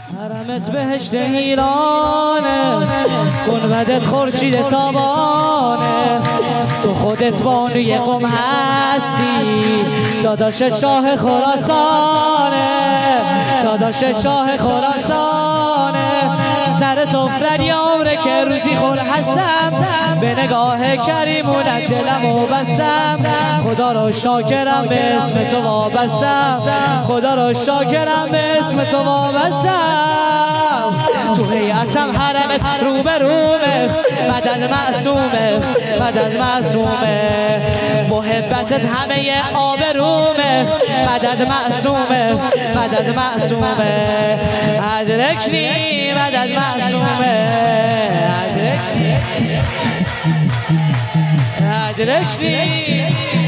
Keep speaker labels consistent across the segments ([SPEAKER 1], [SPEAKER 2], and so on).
[SPEAKER 1] حرمت بهشت ایرانه، گنبدت خورشید تابانه، تو خودت بانوی قم هستی، داداشت شاه خراسانه، داداشت شاه خراسانه. سر سفرت یامره که روزی خور هستم، به نگاه کریمونت دلمو بستم، خدا رو شاکرم به اسم تو وابستم، خدا رو شاکرم به اسم تو وابستم. تو هیئتم حرمت رو به رومه، مدد معصومه مدد معصومه، محبتت همه آبرومه، مدد معصومه مدد معصومه، ادرکنی مدد معصومه، ادرکنی ادرکنی.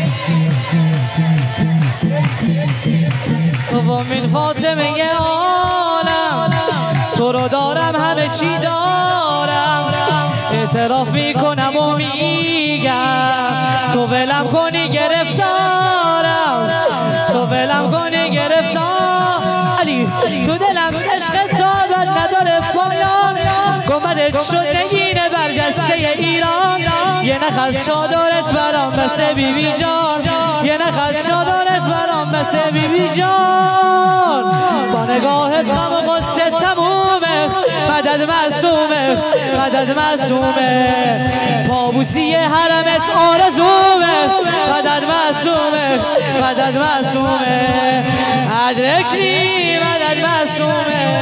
[SPEAKER 1] دومین فاطمه عالم، تو رو دارم همه چی دارم، اعتراف میکنم و میگم تو ولم کنی گرفتارم، تو ولم کنی گرفتار. علی تو دلم عشق تابت نداره پایان، گمدت شد نگینه برجسته ایران، یه نخست چادرت برام بسه بی بی جان، یه نخست چادرت برام بسه بی بی جان. با نگاهت غم و غصه تمومه، مدد معصومه مدد معصومه، پابوسی حرمت آرزومه، مدد معصومه مدد معصومه، ادرکنی مدد معصومه.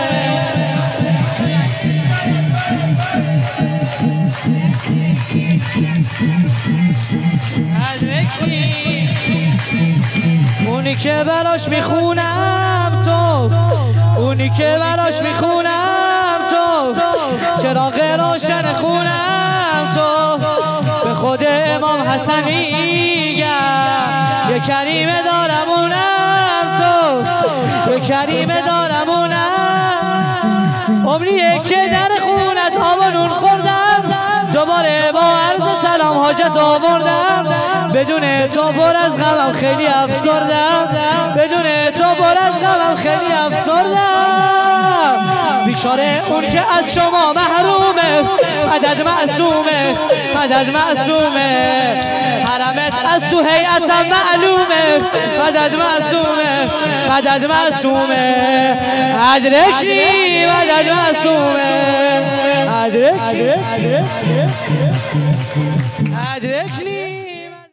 [SPEAKER 1] اونی که براش میخونم تو، اونی که براش میخونم تو، چراغ روشن خونم تو، به خود امام حسن میگم یه کریمه دارم اونم تو، یه کریمه دارم اونم. عمریه که در خونت آب و نون خوردم، دوباره با عرض سلام حاجت آوردم، بدون تو پر از غمم خیلی افسردم، بدون تو پر از غمم خیلی افسردم. بیچاره اون که از شما محرومه، مدد معصومه مدد معصومه، حرمت از تو هیئتم معلومه، مدد معصومه مدد معصومه، ادرکنی مدد معصومه، ادرکنی ادرکنی.